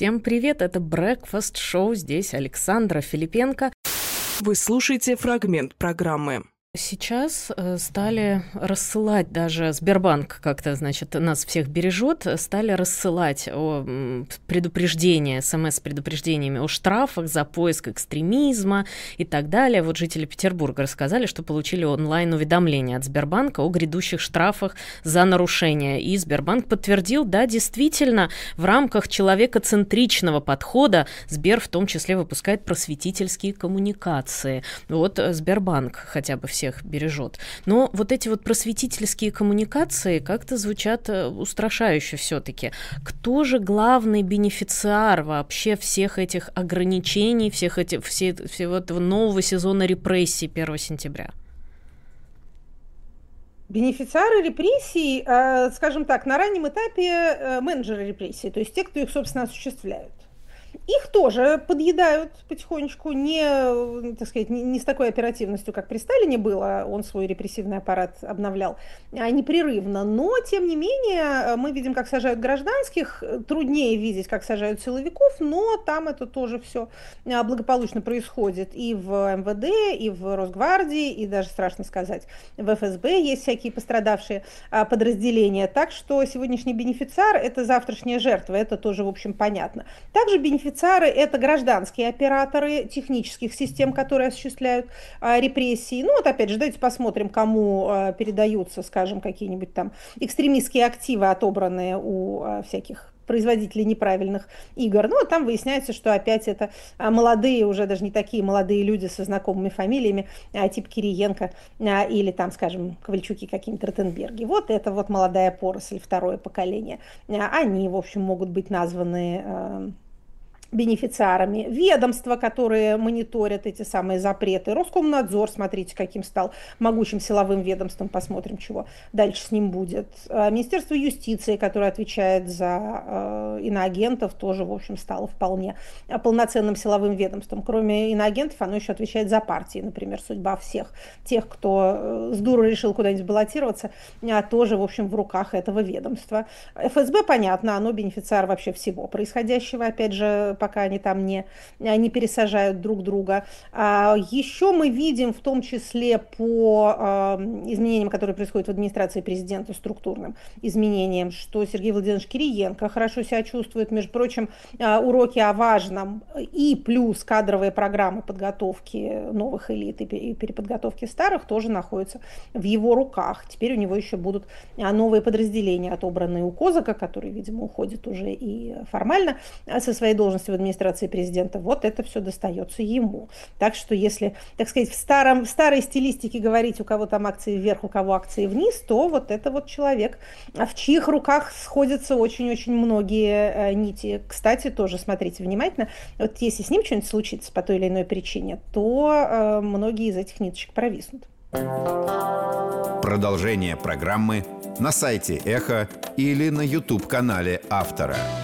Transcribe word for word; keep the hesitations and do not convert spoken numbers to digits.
Всем привет, это Breakfast Show, здесь Александра Филипенко. Вы слушаете фрагмент программы. Сейчас стали рассылать, даже Сбербанк как-то, значит, нас всех бережет, стали рассылать о предупреждения, смс-предупреждениями о штрафах за поиск экстремизма и так далее. Вот жители Петербурга рассказали, что получили онлайн-уведомления от Сбербанка о грядущих штрафах за нарушения. И Сбербанк подтвердил, да, действительно, в рамках человекоцентричного подхода Сбер в том числе выпускает просветительские коммуникации. Вот Сбербанк хотя бы все всех бережет. Но вот эти вот просветительские коммуникации как-то звучат устрашающе все-таки. Кто же главный бенефициар вообще всех этих ограничений, всех этих, все, всего этого нового сезона репрессий первого сентября? Бенефициары репрессий, скажем так, на раннем этапе менеджеры репрессий, то есть те, кто их, собственно, осуществляют. Их тоже подъедают потихонечку, не, так сказать, не, не с такой оперативностью, как при Сталине было, он свой репрессивный аппарат обновлял, а непрерывно. Но, тем не менее, мы видим, как сажают гражданских, труднее видеть, как сажают силовиков, но там это тоже все благополучно происходит. И в эм вэ дэ, и в Росгвардии, и даже, страшно сказать, в эф эс бэ есть всякие пострадавшие подразделения. Так что сегодняшний бенефициар – это завтрашняя жертва, это тоже, в общем, понятно. Также бенефициары – это гражданские операторы технических систем, которые осуществляют а, репрессии. Ну вот опять же, давайте посмотрим, кому а, передаются, скажем, какие-нибудь там экстремистские активы, отобранные у а, всяких производителей неправильных игр. Ну, там выясняется, что опять это молодые, уже даже не такие молодые люди со знакомыми фамилиями, типа Кириенко или там, скажем, Ковальчуки какие-нибудь, Ротенберги. Вот это вот молодая поросль, второе поколение. Они, в общем, могут быть названы бенефициарами, ведомства, которые мониторят эти самые запреты, Роскомнадзор, смотрите, каким стал могучим силовым ведомством, посмотрим, чего дальше с ним будет. Министерство юстиции, которое отвечает за э, иноагентов, тоже, в общем, стало вполне полноценным силовым ведомством. Кроме иноагентов, оно еще отвечает за партии, например, судьба всех тех, кто с дуру решил куда-нибудь баллотироваться, тоже, в общем, в руках этого ведомства. эф эс бэ, понятно, оно бенефициар вообще всего происходящего, опять же, пока они там не, не пересажают друг друга. Еще мы видим, в том числе по изменениям, которые происходят в администрации президента, структурным изменениям, что Сергей Владимирович Кириенко хорошо себя чувствует. Между прочим, уроки о важном и плюс кадровые программы подготовки новых элит и переподготовки старых тоже находятся в его руках. Теперь у него еще будут новые подразделения, отобранные у Козака, который, видимо, уходит уже и формально со своей должности в администрации президента, вот это все достается ему. Так что если, так сказать, в, старом, в старой стилистике говорить, у кого там акции вверх, у кого акции вниз, то вот это вот человек, в чьих руках сходятся очень-очень многие нити. Кстати, тоже смотрите внимательно, вот если с ним что-нибудь случится по той или иной причине, то многие из этих ниточек провиснут. Продолжение программы на сайте Эхо или на YouTube-канале автора.